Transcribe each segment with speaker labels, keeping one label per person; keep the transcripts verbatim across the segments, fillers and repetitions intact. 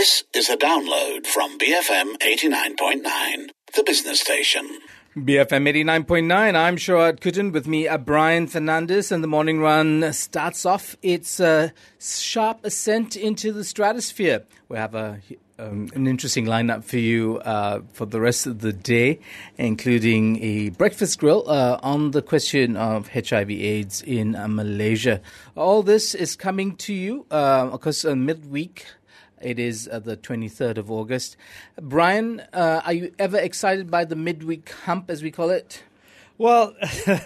Speaker 1: This is a download from B F M eighty-nine point nine, the business station.
Speaker 2: B F M eighty-nine point nine, I'm Sharad Kuttan with me, uh, Brian Fernandez, and the morning run starts off its uh, sharp ascent into the stratosphere. We have a, um, an interesting lineup for you uh, for the rest of the day, including a breakfast grill uh, on the question of H I V AIDS in uh, Malaysia. All this is coming to you, uh, of course, uh, midweek. It is uh, the twenty-third of August. Brian, uh, are you ever excited by the midweek hump, as we call it?
Speaker 3: Well,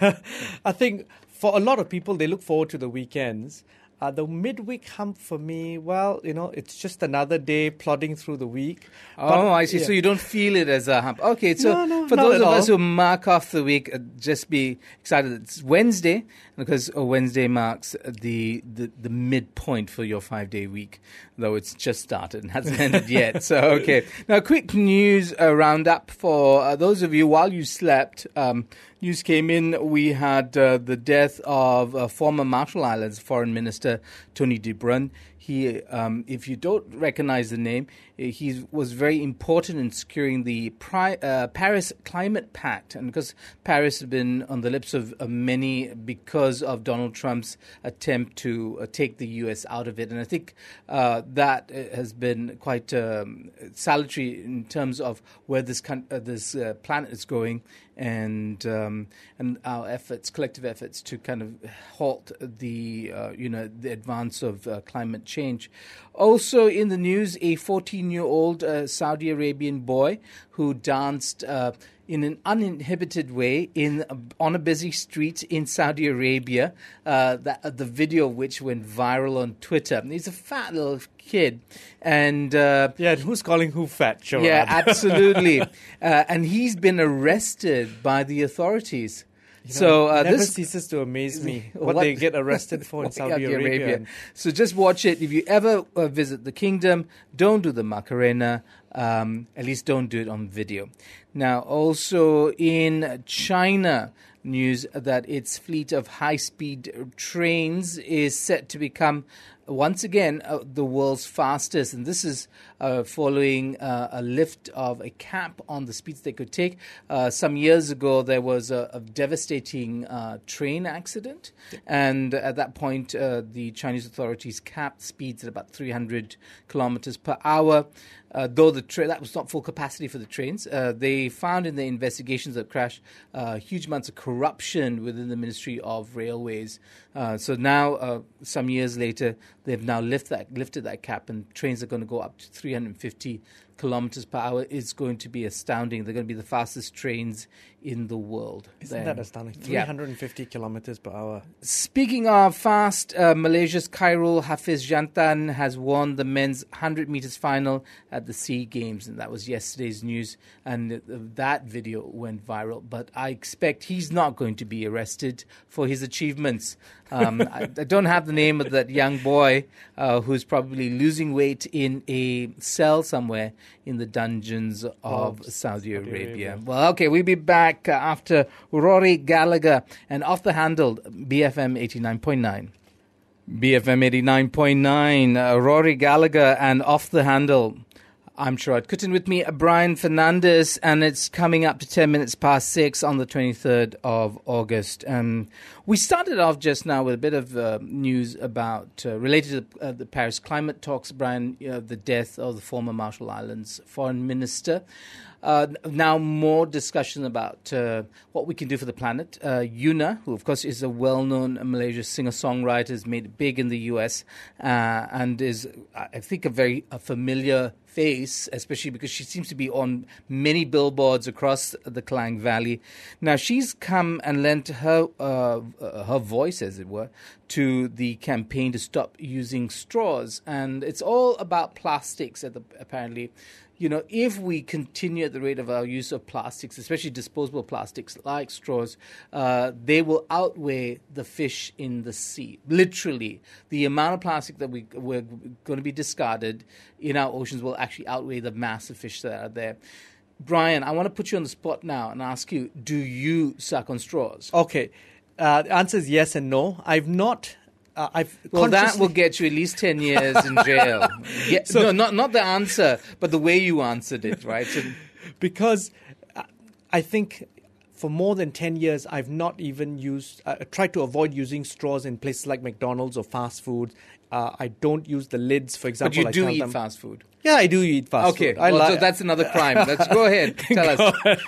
Speaker 3: I think for a lot of people, they look forward to the weekends. Uh, the midweek hump for me, well, you know, it's just another day plodding through the week.
Speaker 2: Oh,
Speaker 3: But,
Speaker 2: I see.
Speaker 3: yeah.
Speaker 2: So you don't feel it as a hump. Okay, so
Speaker 3: No, no,
Speaker 2: for
Speaker 3: not
Speaker 2: those
Speaker 3: at
Speaker 2: of us
Speaker 3: all.
Speaker 2: who mark off the week, uh, just be excited. It's Wednesday, because uh, Wednesday marks the, the, the midpoint for your five-day week, though it's just started and hasn't ended yet. So, okay. Now, quick news uh, roundup for uh, those of you while you slept. Um, News came in. We had uh, the death of uh, former Marshall Islands Foreign Minister Tony de Bruyn. He, um, if you don't recognize the name, he was very important in securing the pri- uh, Paris Climate Pact. And because Paris has been on the lips of uh, many because of Donald Trump's attempt to uh, take the U S out of it. And I think uh, that has been quite um, salutary in terms of where this con- uh, this uh, planet is going. And um, and our efforts, collective efforts, to kind of halt the uh, you know the advance of uh, climate change. Also in the news, a fourteen-year-old uh, Saudi Arabian boy who danced uh, in an uninhibited way in on a busy street in Saudi Arabia. Uh, that uh, the video of which went viral on Twitter. And he's a fat little kid, and uh,
Speaker 3: Yeah, who's calling who fat, Sharad?
Speaker 2: yeah, absolutely. uh, and he's been arrested by the authorities.
Speaker 3: You know,
Speaker 2: So uh,
Speaker 3: it never
Speaker 2: this
Speaker 3: ceases to amaze me what,
Speaker 2: What-
Speaker 3: they get arrested for in Saudi Arabia.
Speaker 2: So just watch it. If you ever uh, visit the kingdom, don't do the Macarena. Um, at least don't do it on video. Now, also in China, news that its fleet of high-speed trains is set to become once again uh, the world's fastest, and this is uh, following uh, a lift of a cap on the speeds they could take. Uh, some years ago, there was a, a devastating uh, train accident, and at that point, uh, the Chinese authorities capped speeds at about three hundred kilometers per hour. Uh, though the tra- that was not full capacity for the trains, uh, they found in the investigations of the crash uh, huge amounts of corruption within the Ministry of Railways. Uh, so now, uh, some years later, they've now lift that, lifted that cap, and trains are going to go up to three hundred fifty kilometers per hour. It's going to be astounding. They're going to be the fastest trains in the world.
Speaker 3: Isn't
Speaker 2: Then-
Speaker 3: that astounding?
Speaker 2: Yeah.
Speaker 3: three hundred fifty kilometers per hour.
Speaker 2: Speaking of fast, uh, Malaysia's Khairul Hafiz Jantan has won the men's one hundred meters final at the SEA Games, and that was yesterday's news, and uh, that video went viral. But I expect he's not going to be arrested for his achievements. Um, I, I don't have the name of that young boy uh, who's probably losing weight in a cell somewhere in the dungeons of
Speaker 3: Of
Speaker 2: Saudi,
Speaker 3: Saudi
Speaker 2: Arabia.
Speaker 3: Arabia.
Speaker 2: Well, okay, we'll be back uh, after Rory Gallagher and Off the Handle, B F M eighty-nine point nine. B F M eighty-nine point nine, uh, Rory Gallagher and Off the Handle. I'm Sharad Kuttan, with me, uh, Brian Fernandez, and it's coming up to ten minutes past six on the twenty-third of August. Um, we started off just now with a bit of uh, news about, uh, related to uh, the Paris climate talks, Brian, uh, the death of the former Marshall Islands foreign minister. Uh, now more discussion about uh, what we can do for the planet. Uh, Yuna, who of course is a well-known Malaysian singer-songwriter, has made it big in the U S uh, and is, I think, a very a familiar face, especially because she seems to be on many billboards across the Klang Valley. Now she's come and lent her uh, her voice, as it were, to the campaign to stop using straws, and it's all about plastics. At the, apparently. You know, if we continue at the rate of our use of plastics, especially disposable plastics like straws, uh, they will outweigh the fish in the sea. Literally, the amount of plastic that we, we're going to be discarded in our oceans will actually outweigh the mass of fish that are there. Brian, I want to put you on the spot now and ask you, do you suck on straws?
Speaker 3: Okay, uh, the answer is yes and no. I've not uh, I've
Speaker 2: Well, that
Speaker 3: consciously-
Speaker 2: will get you at least ten years in jail. Yeah,
Speaker 3: So-
Speaker 2: no, not not the answer, but the way you answered it, right? So,
Speaker 3: because uh, I think for more than ten years, I've not even used, uh, tried to avoid using straws in places like McDonald's or fast food. Uh, I don't use the lids, for
Speaker 2: but
Speaker 3: example.
Speaker 2: you
Speaker 3: I
Speaker 2: do
Speaker 3: tell
Speaker 2: eat
Speaker 3: them,
Speaker 2: fast food.
Speaker 3: Yeah, I do eat fast
Speaker 2: Okay,
Speaker 3: food. I
Speaker 2: well,
Speaker 3: li-
Speaker 2: so that's another crime. Let's go ahead. Tell us.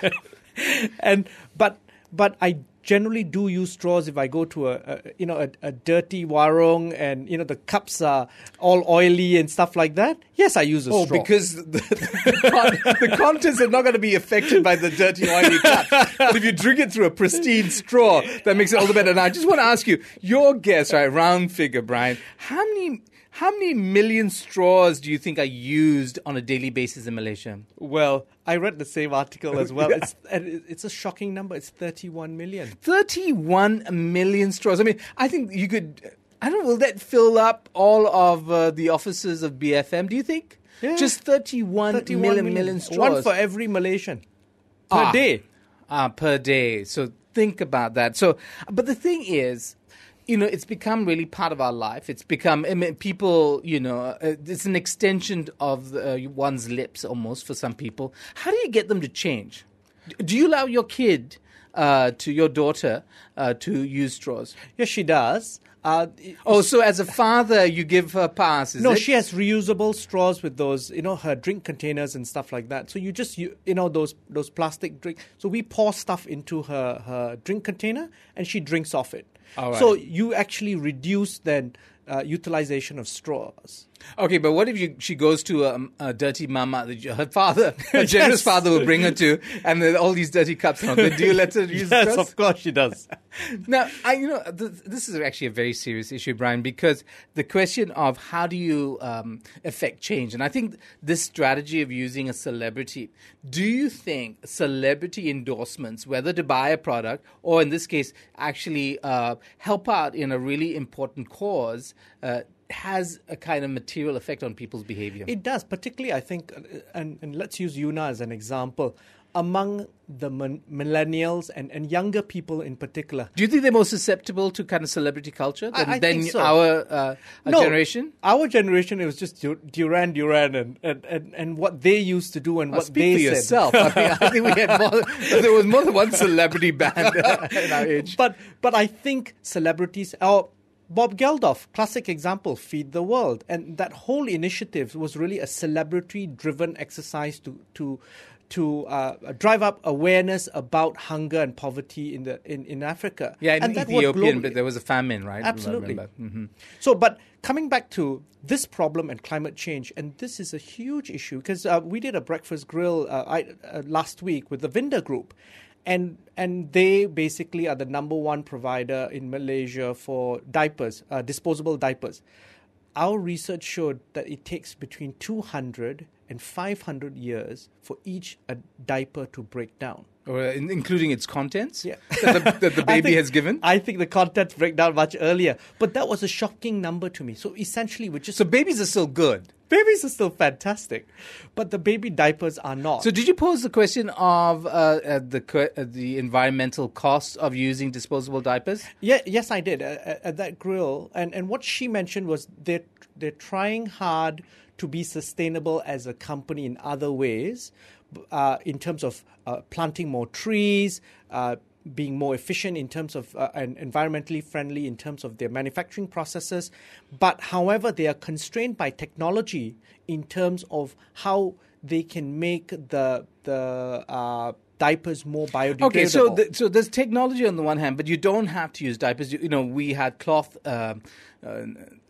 Speaker 3: and but but I generally do use straws if I go to a, a you know a, a dirty warung and you know the cups are all oily and stuff like that. Yes, I use a
Speaker 2: Oh,
Speaker 3: straw.
Speaker 2: because the, the, con- the contents are not going to be affected by the dirty, oily cup. But if you drink it through a pristine straw, that makes it all the better. Now, I just want to ask you, your guess, right, round figure, Brian, how many how many million straws do you think are used on a daily basis in Malaysia?
Speaker 3: Well, I read the same article as well. It's and it- it's a shocking number. It's thirty-one million.
Speaker 2: thirty-one million straws. I mean, I think you could, I don't know, will that fill up all of uh, the offices of B F M, do you think?
Speaker 3: Yeah.
Speaker 2: Just thirty-one,
Speaker 3: thirty-one
Speaker 2: million,
Speaker 3: million.
Speaker 2: million straws.
Speaker 3: One for every Malaysian per
Speaker 2: Ah.
Speaker 3: day.
Speaker 2: Ah, per day. So think about that. So, but the thing is, you know, it's become really part of our life. It's become, I mean, people, you know, uh, it's an extension of uh, one's lips almost for some people. How do you get them to change? Do you allow your kid, uh, to your daughter, uh, to use straws?
Speaker 3: Yes, she does. Uh,
Speaker 2: Oh, so as a father, you give her pass, is
Speaker 3: no,
Speaker 2: it?
Speaker 3: she has reusable straws with those, you know, her drink containers and stuff like that. So you just, you, you know, those those plastic drink. So we pour stuff into her, her drink container and she drinks off it.
Speaker 2: All right.
Speaker 3: So you actually reduce then uh, utilization of straws.
Speaker 2: Okay, but what if you, she goes to a, a dirty mama that her father, her generous
Speaker 3: Yes.
Speaker 2: father will bring her to, and then all these dirty cups on. Then do you let her use
Speaker 3: Yes,
Speaker 2: straws?
Speaker 3: of course she does.
Speaker 2: Now, I, you know, th- this is actually a very serious issue, Brian, because the question of how do you um, affect change, and I think this strategy of using a celebrity, do you think celebrity endorsements, whether to buy a product or in this case actually uh, help out in a really important cause, uh, has a kind of material effect on people's behavior?
Speaker 3: It does, particularly, I think, uh, and, and let's use Yuna as an example, among the min- millennials and, and younger people in particular.
Speaker 2: Do you think they're more susceptible to kind of celebrity culture than,
Speaker 3: I- I
Speaker 2: than
Speaker 3: think so.
Speaker 2: our, uh, our
Speaker 3: No,
Speaker 2: generation?
Speaker 3: Our generation, it was just Du- Duran Duran and, and, and, and what they used to do and
Speaker 2: Well,
Speaker 3: what
Speaker 2: speak
Speaker 3: they
Speaker 2: for
Speaker 3: said.
Speaker 2: yourself. I, mean, I think we had more, there was more than one celebrity band in our age.
Speaker 3: But but I think celebrities, oh, Bob Geldof, classic example, Feed the World, and that whole initiative was really a celebrity-driven exercise to to to uh, drive up awareness about hunger and poverty in the in, in Africa.
Speaker 2: Yeah, in
Speaker 3: and that worked
Speaker 2: Ethiopian,
Speaker 3: globally.
Speaker 2: but there was a famine, right?
Speaker 3: Absolutely.
Speaker 2: Mm-hmm.
Speaker 3: So, but coming back to this problem and climate change, and this is a huge issue because uh, we did a breakfast grill uh, I, uh, last week with the Vinda Group, and and they basically are the number one provider in Malaysia for diapers, uh, disposable diapers. Our research showed that it takes between two hundred and five hundred years for each a diaper to break down.
Speaker 2: Or in, including its contents
Speaker 3: Yeah.
Speaker 2: that, the, that the
Speaker 3: I
Speaker 2: baby
Speaker 3: think-
Speaker 2: has given.
Speaker 3: I think the contents break down much earlier. But that was a shocking number to me. So essentially, we're just...
Speaker 2: So babies are still good.
Speaker 3: babies are still fantastic. But the baby diapers are not.
Speaker 2: So did you pose the question of uh, uh, the co- uh, the environmental costs of using disposable diapers?
Speaker 3: yeah, yes, I did. At, at- at that grill. And, and what she mentioned was they're, they're trying hard to be sustainable as a company in other ways, uh, in terms of uh, planting more trees, uh, being more efficient in terms of uh, and environmentally friendly in terms of their manufacturing processes. But however, they are constrained by technology in terms of how they can make the the uh, diapers more biodegradable.
Speaker 2: Okay, so the, so there's technology on the one hand, but you don't have to use diapers. You, you know, we had cloth uh, uh,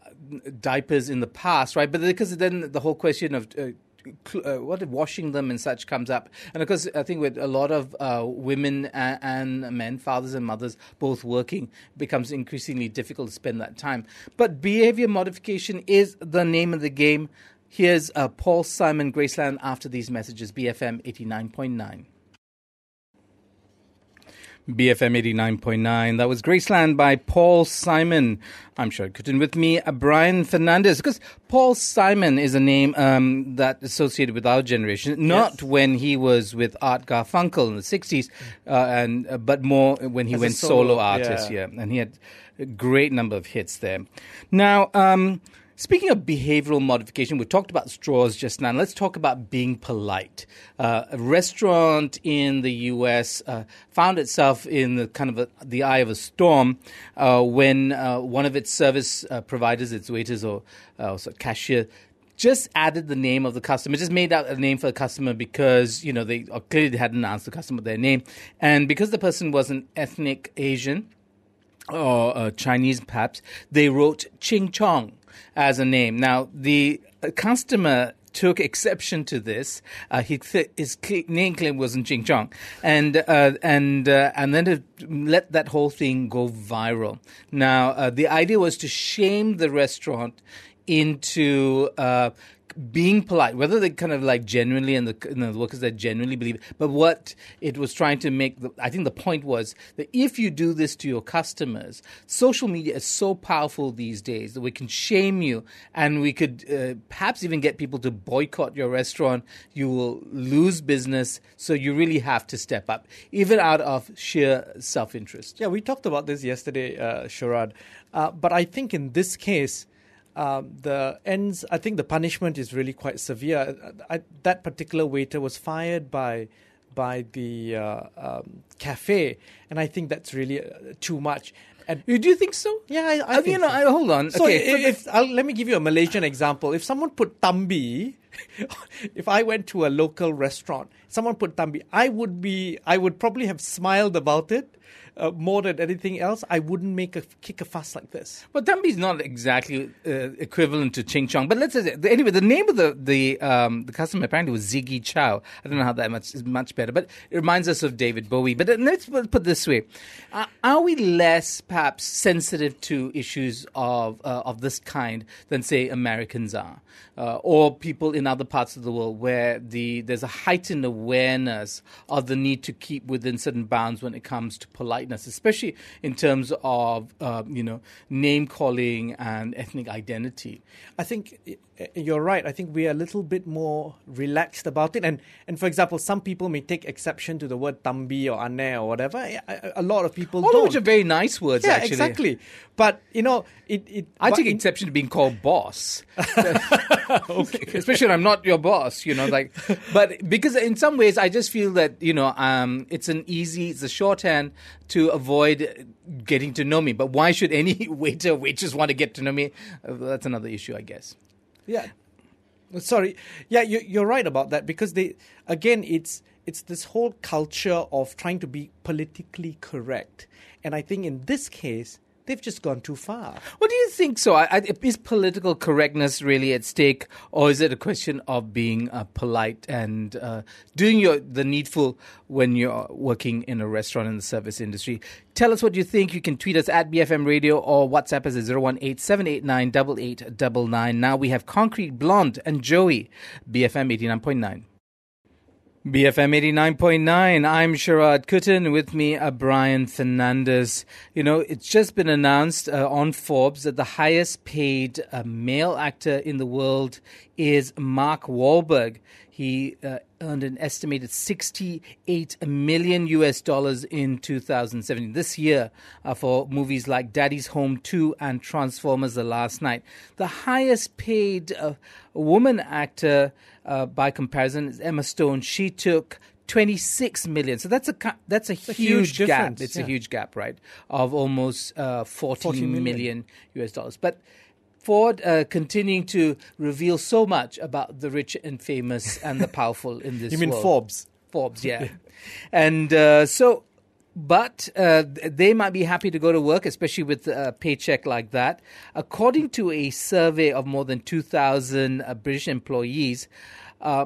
Speaker 2: diapers in the past, right? But because then the whole question of uh, cl- uh, what if washing them and such comes up, and of course, I think with a lot of uh, women and, and men, fathers and mothers, both working, it becomes increasingly difficult to spend that time. But behavior modification is the name of the game. Here's uh, Paul Simon Graceland after these messages. B F M eighty-nine point nine. B F M eighty-nine point nine. That was Graceland by Paul Simon. I'm sure couldn't with me, uh, Brian Fernandez, because Paul Simon is a name um, that associated with our generation, not yes. when he was with Art Garfunkel in the sixties, uh, and uh, but more when he As went solo, solo artist, yeah. yeah, and he had a great number of hits there. Now, um, speaking of behavioral modification, we talked about straws just now. Let's talk about being polite. Uh, a restaurant in the U S uh, found itself in the kind of a, the eye of a storm uh, when uh, one of its service uh, providers, its waiters or uh, also cashier, just added the name of the customer, just made out a name for the customer because, you know, they clearly hadn't asked the customer their name. And because the person was an ethnic Asian or uh, Chinese perhaps, they wrote Ching Chong as a name. Now, the customer took exception to this. Uh, he th- his cl- name claim wasn't Ching Chong, and uh, and uh, and then to let that whole thing go viral. Now, uh, the idea was to shame the restaurant into uh, being polite, whether they kind of like genuinely and the, you know, the workers that genuinely believe it. But what it was trying to make, the, I think the point was that if you do this to your customers, social media is so powerful these days that we can shame you and we could uh, perhaps even get people to boycott your restaurant. You will lose business. So you really have to step up, even out of sheer self-interest.
Speaker 3: Yeah, we talked about this yesterday, uh, Sharad. Uh, but I think in this case, Um, the ends, I think the punishment is really quite severe. I, that particular waiter was fired by by the uh, um, cafe, and I think that's really uh, too much. And
Speaker 2: do you think so?
Speaker 3: Yeah, I, I
Speaker 2: uh,
Speaker 3: think
Speaker 2: you know.
Speaker 3: so.
Speaker 2: I, hold on.
Speaker 3: So
Speaker 2: okay,
Speaker 3: if, if I'll, let me give you a Malaysian example. If someone put Tambi, if I went to a local restaurant, someone put Tambi, I would be, I would probably have smiled about it. Uh, more than anything else, I wouldn't make a kick a fuss like this.
Speaker 2: Well, Tambi is not exactly uh, equivalent to Ching Chong, but let's say anyway. The name of the the um, the customer apparently was Ziggy Chow. I don't know how that much is much better, but it reminds us of David Bowie. But let's put it this way: uh, are we less perhaps sensitive to issues of uh, of this kind than say Americans are, uh, or people in other parts of the world where the there's a heightened awareness of the need to keep within certain bounds when it comes to politeness, especially in terms of uh, you know name calling and ethnic identity?
Speaker 3: I think you're right. I think we are a little bit more relaxed about it. And and for example, some people may take exception to the word Tambi or Ane or whatever. A, a lot of people
Speaker 2: All
Speaker 3: don't.
Speaker 2: of which are very nice words,
Speaker 3: yeah,
Speaker 2: actually.
Speaker 3: exactly. But, you know, it... it
Speaker 2: I take exception to being called boss. Okay. Especially when I'm not your boss, you know, like, but because in some ways I just feel that, you know, um, it's an easy, it's a shorthand to avoid getting to know me. But why should any waiter or waitress want to get to know me? Uh, that's another issue, I guess.
Speaker 3: Yeah. Sorry. Yeah, you, you're right about that, because they, again, it's it's this whole culture of trying to be politically correct. And I think in this case, they've just gone too far.
Speaker 2: What do you think so? I, I, is political correctness really at stake, or is it a question of being uh, polite and uh, doing your the needful when you're working in a restaurant in the service industry? Tell us what you think. You can tweet us at B F M Radio or WhatsApp us at zero one eight seven eight nine eight eight nine nine. Now we have Concrete Blonde and Joey, B F M eighty-nine point nine. B F M eighty-nine point nine, I'm Sharad Kuttan, with me uh, Brian Fernandez. You know, it's just been announced uh, on Forbes that the highest paid uh, male actor in the world is Mark Wahlberg. He uh, earned an estimated sixty-eight million U S dollars in two thousand seventeen, this year, uh, for movies like Daddy's Home two and Transformers: The Last Night. The highest paid uh, woman actor uh, by comparison is Emma Stone. She took twenty-six million. So that's a that's a
Speaker 3: it's
Speaker 2: huge
Speaker 3: a huge
Speaker 2: gap. It's
Speaker 3: yeah.
Speaker 2: a huge gap, right? Of almost uh, forty,
Speaker 3: forty million.
Speaker 2: million U S dollars. But Ford uh, continuing to reveal so much about the rich and famous and the powerful in this world.
Speaker 3: You mean
Speaker 2: world.
Speaker 3: Forbes?
Speaker 2: Forbes, yeah. And uh, so, but uh, they might be happy to go to work, especially with a paycheck like that. According to a survey of more than two thousand uh, British employees, uh,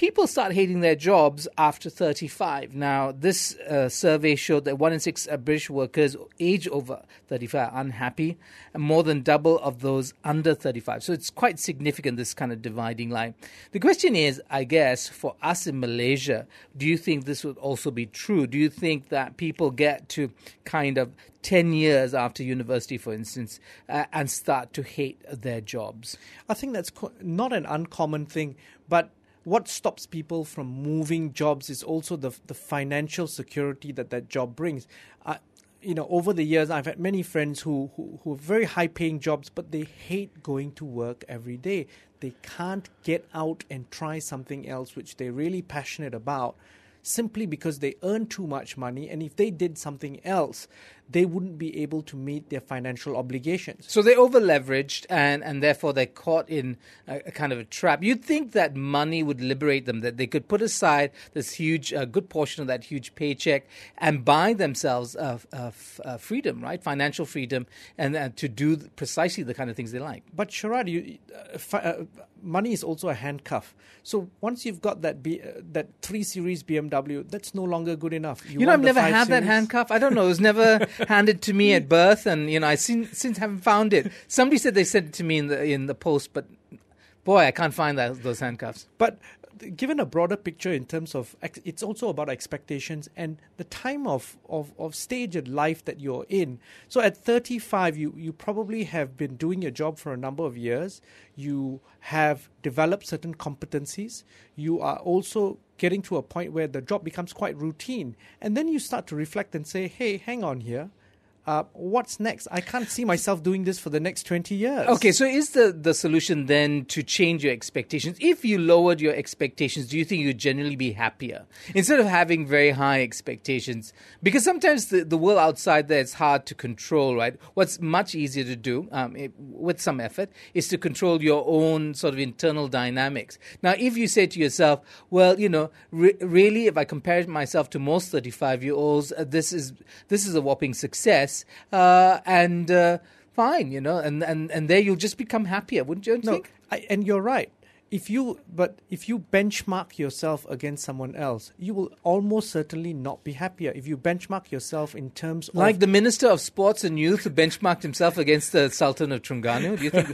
Speaker 2: people start hating their jobs after thirty-five. Now, this uh, survey showed that one in six uh, British workers aged over thirty-five are unhappy, and more than double of those under thirty-five. So it's quite significant, this kind of dividing line. The question is, I guess, for us in Malaysia, do you think this would also be true? Do you think that people get to kind of ten years after university, for instance, uh, and start to hate their jobs?
Speaker 3: I think that's co- not an uncommon thing, but what stops people from moving jobs is also the the financial security that that job brings. Uh, you know, over the years, I've had many friends who, who, who have very high-paying jobs, but they hate going to work every day. They can't get out and try something else which they're really passionate about, simply because they earn too much money, and if they did something else, they wouldn't be able to meet their financial obligations.
Speaker 2: So they're over-leveraged, and, and therefore they're caught in a, a kind of a trap. You'd think that money would liberate them, that they could put aside this huge, uh, good portion of that huge paycheck and buy themselves uh, uh, uh, freedom, right? Financial freedom, and uh, to do precisely the kind of things they like.
Speaker 3: But Sharad, you, uh, fi- uh, money is also a handcuff. So once you've got that B, uh, that three Series B M W, that's no longer good enough.
Speaker 2: You, you know, I've never had
Speaker 3: series.
Speaker 2: that handcuff. I don't know. It was never handed to me at birth, and you know, I seen, since haven't found it. Somebody said they sent it to me in the in the post, but boy, I can't find that, those handcuffs.
Speaker 3: But given a broader picture in terms of, it's also about expectations and the time of, of, of stage in life that you're in. So at thirty-five, you, you probably have been doing your job for a number of years. You have developed certain competencies. You are also getting to a point where the job becomes quite routine. And then you start to reflect and say, hey, hang on here. Uh, what's next? I can't see myself doing this for the next twenty years.
Speaker 2: Okay, so is the, the solution then to change your expectations? If you lowered your expectations, do you think you'd generally be happier? Instead of having very high expectations, because sometimes the, the world outside there is hard to control, right? What's much easier to do, um, it, with some effort, is to control your own sort of internal dynamics. Now, if you say to yourself, well, you know, re- really, if I compare myself to most thirty-five-year-olds, uh, this is this is a whopping success. Uh, and uh, fine, you know, and, and, and there you'll just become happier, wouldn't you
Speaker 3: no,
Speaker 2: think?
Speaker 3: I, and you're right. If you, but if you benchmark yourself against someone else, you will almost certainly not be happier. If you benchmark yourself in terms of...
Speaker 2: Like the Minister of Sports and Youth who benchmarked himself against the Sultan of Terengganu, do you think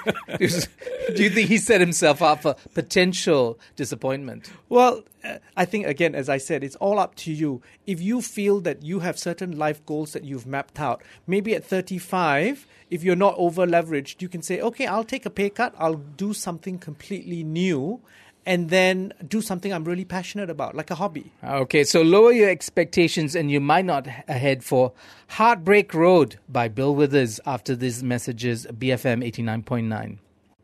Speaker 2: do you think he set himself up for potential disappointment?
Speaker 3: Well, uh, I think, again, as I said, it's all up to you. If you feel that you have certain life goals that you've mapped out, maybe at thirty-five, if you're not over-leveraged, you can say, okay, I'll take a pay cut, I'll do something completely new, and then do something I'm really passionate about, like a hobby.
Speaker 2: Okay, so lower your expectations and you might not head for Heartbreak Road by Bill Withers after these messages, B F M eighty-nine point nine.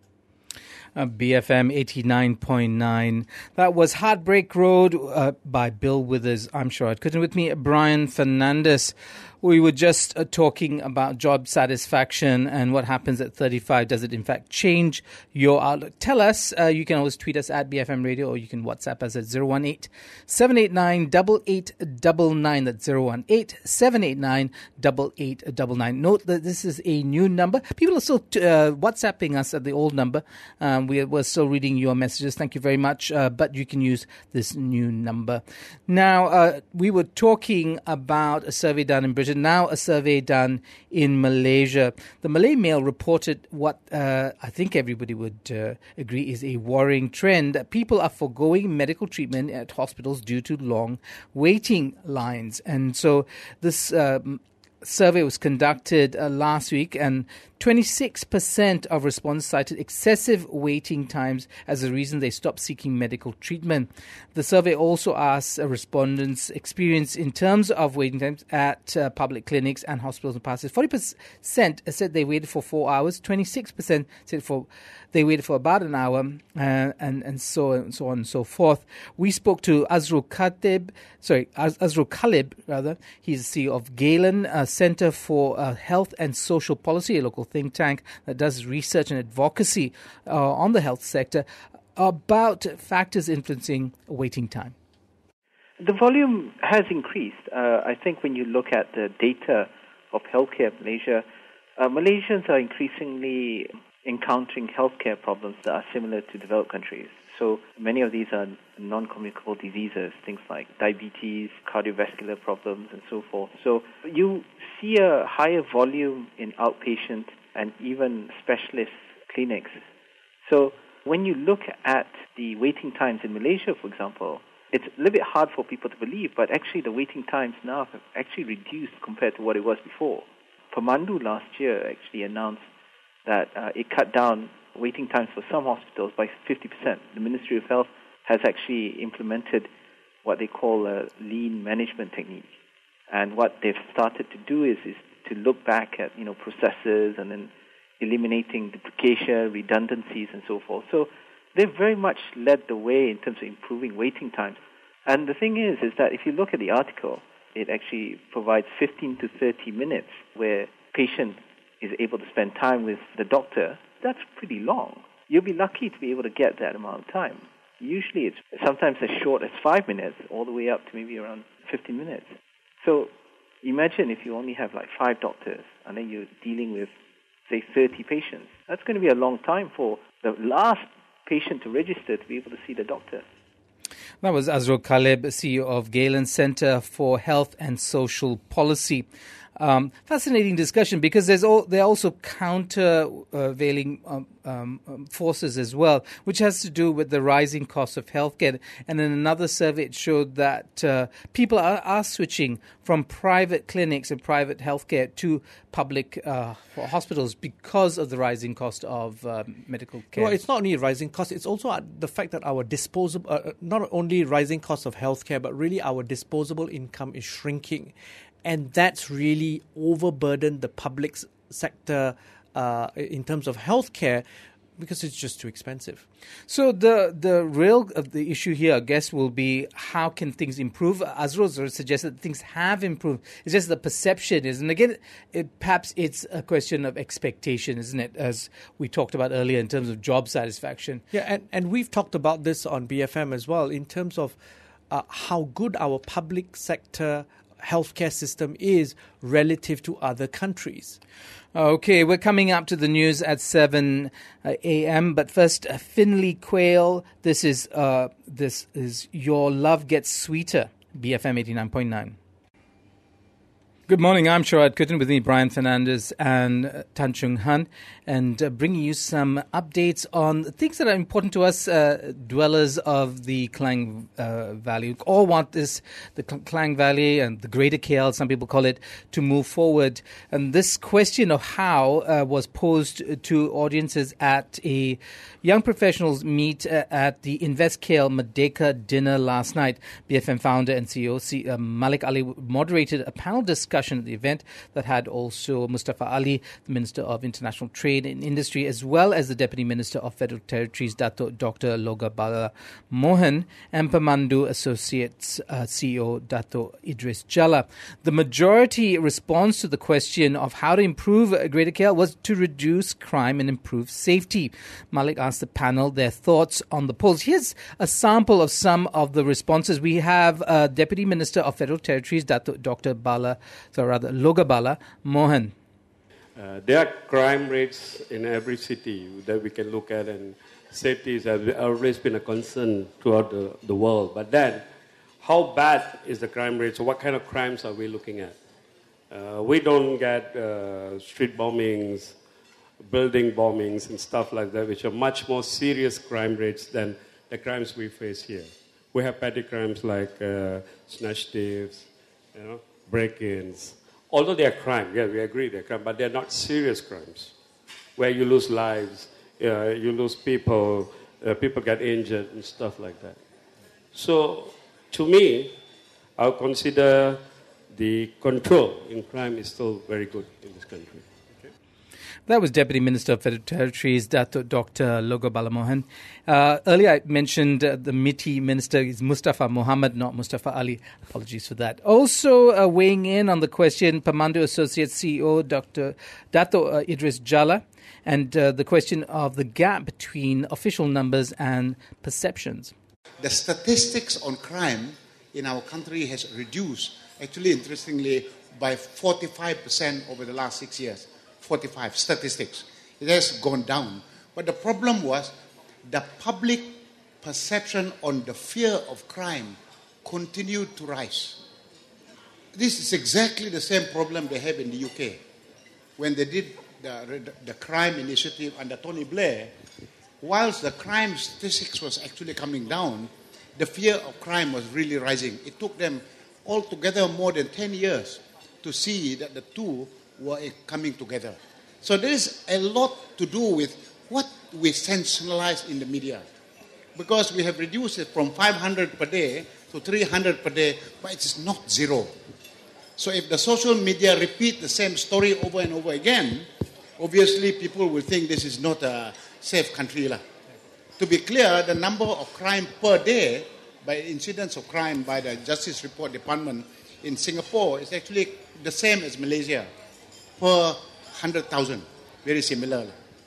Speaker 2: Uh, B F M eighty-nine point nine. That was Heartbreak Road uh, by Bill Withers. I'm sure it couldn't. With me, Brian Fernandez. We were just uh, talking about job satisfaction and what happens at thirty-five. Does it, in fact, change your outlook? Tell us. Uh, you can always tweet us at B F M Radio, or you can WhatsApp us at zero one eight, seven eight nine, eight eight nine nine. That's zero one eight, seven eight nine, eight eight nine nine. Note that this is a new number. People are still t- uh, WhatsApping us at the old number. Um, we, we're still reading your messages. Thank you very much. Uh, but you can use this new number. Now, uh, we were talking about a survey done in Britain. Now a survey done in Malaysia. The Malay Mail reported what uh, I think everybody would uh, agree is a worrying trend. People are foregoing medical treatment at hospitals due to long waiting lines. And so this uh, survey was conducted uh, last week, and twenty-six percent of respondents cited excessive waiting times as a reason they stopped seeking medical treatment. The survey also asked uh, respondents' experience in terms of waiting times at uh, public clinics and hospitals and passes. forty percent said they waited for four hours. twenty-six percent said for they waited for about an hour, uh, and and so and so on and so forth. We spoke to Azrul Khatib, sorry, Az- Azrul Khalib rather. He's the C E O of Galen, a Center for uh, Health and Social Policy, a local think tank that does research and advocacy uh, on the health sector, about factors influencing waiting time.
Speaker 4: The volume has increased. Uh, I think when you look at the data of healthcare in Malaysia, uh, Malaysians are increasingly encountering healthcare problems that are similar to developed countries. So many of these are non-communicable diseases, things like diabetes, cardiovascular problems, and so forth. So you see a higher volume in outpatient and even specialist clinics. So when you look at the waiting times in Malaysia, for example, it's a little bit hard for people to believe, but actually the waiting times now have actually reduced compared to what it was before. Pemandu last year actually announced that uh, it cut down waiting times for some hospitals by fifty percent. The Ministry of Health has actually implemented what they call a lean management technique. And what they've started to do is, is to look back at, you know, processes and then eliminating duplication, redundancies, and so forth. So they've very much led the way in terms of improving waiting times. And the thing is, is that if you look at the article, it actually provides fifteen to thirty minutes where patient is able to spend time with the doctor. That's pretty long. You'll be lucky to be able to get that amount of time. Usually it's sometimes as short as five minutes all the way up to maybe around fifteen minutes. So imagine if you only have like five doctors and then you're dealing with, say, thirty patients. That's going to be a long time for the last patient to register to be able to see the doctor.
Speaker 2: That was Azrul Kaleb, C E O of Galen Centre for Health and Social Policy. Um, fascinating discussion because there's all, there are also countervailing um, um, forces as well, which has to do with the rising cost of healthcare. And in another survey, it showed that uh, people are, are switching from private clinics and private healthcare to public uh, hospitals because of the rising cost of uh, medical care.
Speaker 3: Well, it's not only rising cost; it's also the fact that our disposable, uh, not only rising cost of healthcare, but really our disposable income is shrinking. And that's really overburdened the public sector uh, in terms of healthcare because it's just too expensive.
Speaker 2: So the the real of the issue here, I guess, will be how can things improve? Azrul suggested that things have improved. It's just the perception is, and again, it, perhaps it's a question of expectation, isn't it? As we talked about earlier in terms of job satisfaction.
Speaker 3: Yeah, and, and we've talked about this on B F M as well in terms of uh, how good our public sector healthcare system is relative to other countries.
Speaker 2: Okay, we're coming up to the news at seven a.m. But first, uh, Finley Quayle. This is uh, this is Your Love Gets Sweeter. B F M eighty-nine point nine. Good morning, I'm Sharad Kutan with me, Brian Fernandez and uh, Tan Chung Han, and uh, bringing you some updates on things that are important to us, uh, dwellers of the Klang uh, Valley. We all want this, the Klang Valley and the Greater K L, some people call it, to move forward. And this question of how uh, was posed to audiences at a young professionals meet uh, at the Invest K L Merdeka dinner last night. B F M founder and C E O C, uh, Malik Ali moderated a panel discussion at the event that had also Mustafa Ali, the Minister of International Trade and Industry, as well as the Deputy Minister of Federal Territories, Dato Doctor Loga Bala Mohan, and Pemandu Associates uh, C E O, Dato Idris Jalla. The majority response to the question of how to improve Greater K L was to reduce crime and improve safety. Malik asked the panel their thoughts on the polls. Here's a sample of some of the responses. We have uh, Deputy Minister of Federal Territories, Dato Doctor Bala So rather, Logabala Mohan.
Speaker 5: Uh, there are crime rates in every city that we can look at, and safety has always been a concern throughout the, the world. But then, how bad is the crime rate? So what kind of crimes are we looking at? Uh, we don't get uh, street bombings, building bombings, and stuff like that, which are much more serious crime rates than the crimes we face here. We have petty crimes like uh, snatch thieves, you know, break-ins. Although they are crime, yeah, we agree they're crime, but they're not serious crimes where you lose lives, uh, you lose people, uh, people get injured and stuff like that. So, to me, I'll consider the control in crime is still very good in this country.
Speaker 2: That was Deputy Minister of Federal Territories, Dato Doctor Loga Bala Mohan. Uh, earlier I mentioned uh, the M I T Minister is Mustafa Mohammed, not Mustafa Ali. Apologies for that. Also uh, weighing in on the question, Pemandu Associate C E O, Doctor Dato uh, Idris Jalla, and uh, the question of the gap between official numbers and perceptions.
Speaker 6: The statistics on crime in our country has reduced, actually interestingly, by forty-five percent over the last six years. forty-five statistics. It has gone down. But the problem was the public perception on the fear of crime continued to rise. This is exactly the same problem they have in the U K. When they did the, the crime initiative under Tony Blair, whilst the crime statistics was actually coming down, the fear of crime was really rising. It took them altogether more than ten years to see that the two were coming together. So there is a lot to do with what we sensationalize in the media. Because we have reduced it from five hundred per day to three hundred per day, but it is not zero. So if the social media repeat the same story over and over again, obviously people will think this is not a safe country. To be clear, the number of crime per day, by incidents of crime by the Justice Report Department in Singapore is actually the same as Malaysia, per one hundred thousand, very similar.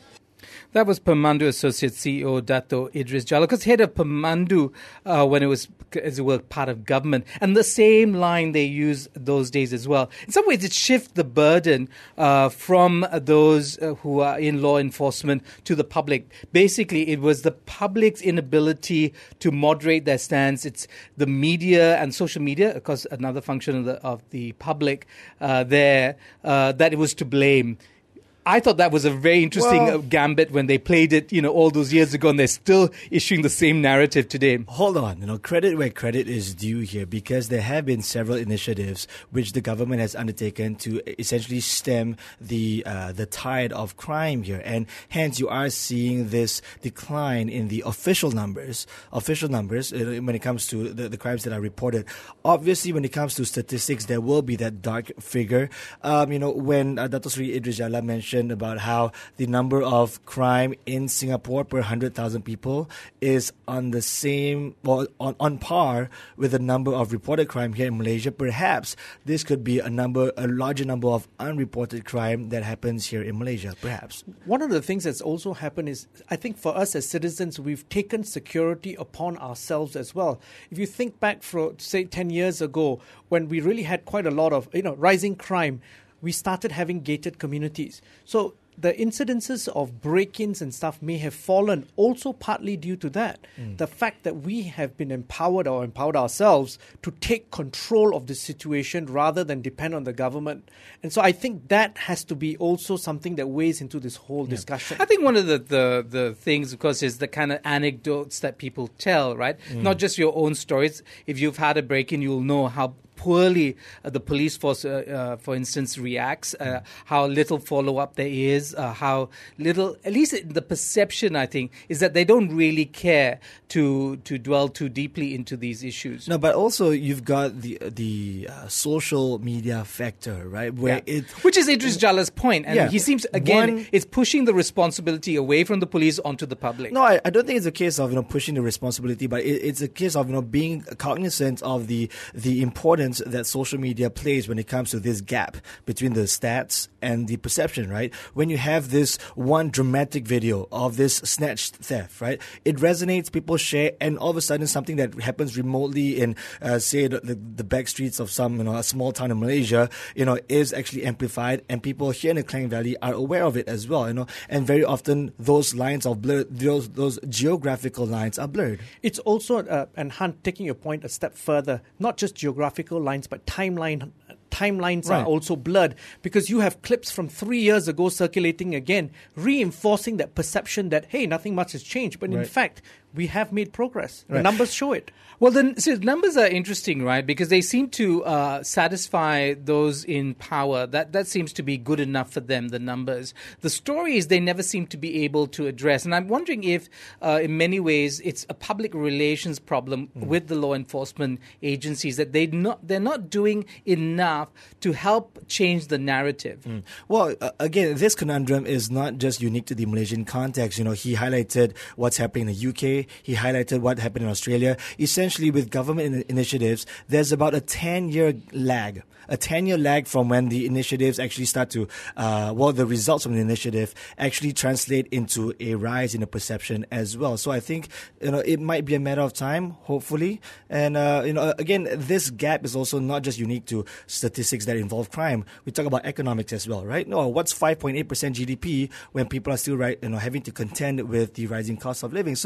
Speaker 2: That was Pemandu Associate C E O Dato Idris Jallow, head of Pemandu uh, when it was, as it were, part of government. And the same line they used those days as well. In some ways, it shifts the burden uh, from those uh, who are in law enforcement to the public. Basically, it was the public's inability to moderate their stance. It's the media and social media, of course, another function of the, of the public uh, there, uh, that it was to blame. I thought that was a very interesting well, gambit when they played it, you know, all those years ago, and they're still issuing the same narrative today.
Speaker 7: Hold on, you know, credit where credit is due here, because there have been several initiatives which the government has undertaken to essentially stem the uh, the tide of crime here, and hence you are seeing this decline in the official numbers. Official numbers uh, when it comes to the, the crimes that are reported. Obviously, when it comes to statistics, there will be that dark figure. Um, you know, when uh, Dato Sri Idris Jallow mentioned about how the number of crime in Singapore per one hundred thousand people is on the same, well, on, on par with the number of reported crime here in Malaysia. Perhaps this could be a number, a larger number of unreported crime that happens here in Malaysia, perhaps.
Speaker 3: One of the things that's also happened is, I think for us as citizens, we've taken security upon ourselves as well. If you think back for, say, ten years ago, when we really had quite a lot of, you know, rising crime, we started having gated communities. So the incidences of break-ins and stuff may have fallen also partly due to that. Mm. The fact that we have been empowered or empowered ourselves to take control of the situation rather than depend on the government. And so I think that has to be also something that weighs into this whole yeah. discussion.
Speaker 2: I think one of the, the, the things, of course, is the kind of anecdotes that people tell, right? Mm. Not just your own stories. If you've had a break-in, you'll know how poorly uh, the police force, uh, uh, for instance, reacts, uh, how little follow-up there is, uh, how little, at least the perception, I think, is that they don't really care to to dwell too deeply into these issues.
Speaker 7: No, but also you've got the the uh, social media factor, right? Where
Speaker 2: yeah.
Speaker 7: it,
Speaker 2: Which is Idris Jallow's point. And
Speaker 7: yeah.
Speaker 2: he seems, again,
Speaker 7: One,
Speaker 2: it's pushing the responsibility away from the police onto the public.
Speaker 7: No, I, I don't think it's a case of, you know, pushing the responsibility, but it, it's a case of, you know, being cognizant of the the importance that social media plays when it comes to this gap between the stats and the perception, right? When you have this one dramatic video of this snatched theft, right? It resonates, people share, and all of a sudden something that happens remotely in, uh, say, the, the, the back streets of some, you know, a small town in Malaysia, you know, is actually amplified, and people here in the Klang Valley are aware of it as well, you know, and very often those lines of blurred, those, those geographical lines are blurred.
Speaker 3: It's also, uh, and Hunt, taking your point a step further, not just geographical lines, but timeline timelines right. are also blurred, because you have clips from three years ago circulating again, reinforcing that perception that, hey, nothing much has changed. But right. in fact, we have made progress. The right. numbers show it.
Speaker 2: Well, the so numbers are interesting, right? Because they seem to uh, satisfy those in power. That that seems to be good enough for them, the numbers. The stories they never seem to be able to address. And I'm wondering if, uh, in many ways, it's a public relations problem mm. with the law enforcement agencies, that they not they're not doing enough to help change the narrative.
Speaker 7: Mm. Well, uh, again, this conundrum is not just unique to the Malaysian context. You know, he highlighted what's happening in the U K. He highlighted what happened in Australia. Essentially, with government in- initiatives, there's about a ten-year lag. A ten-year lag from when the initiatives actually start to, uh, well, the results from the initiative actually translate into a rise in the perception as well. So I think, you know, it might be a matter of time, hopefully. And, uh, you know, again, this gap is also not just unique to statistics that involve crime. We talk about economics as well, right? No, what's five point eight percent G D P when people are still, right, you know, having to contend with the rising cost of living? So there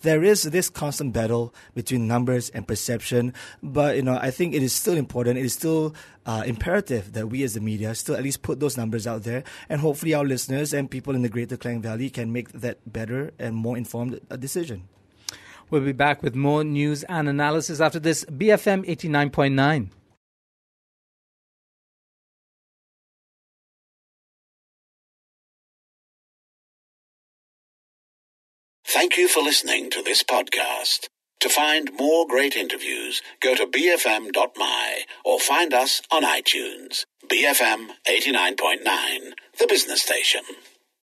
Speaker 7: there is this constant battle between numbers and perception. But, you know, I think it is still important. It is still uh, imperative that we as the media still at least put those numbers out there. And hopefully our listeners and people in the Greater Klang Valley can make that better and more informed uh, decision.
Speaker 2: We'll be back with more news and analysis after this. B F M eighty-nine point nine.
Speaker 1: Thank you for listening to this podcast. To find more great interviews, go to b f m dot m y or find us on iTunes. B F M eighty-nine point nine, the business station.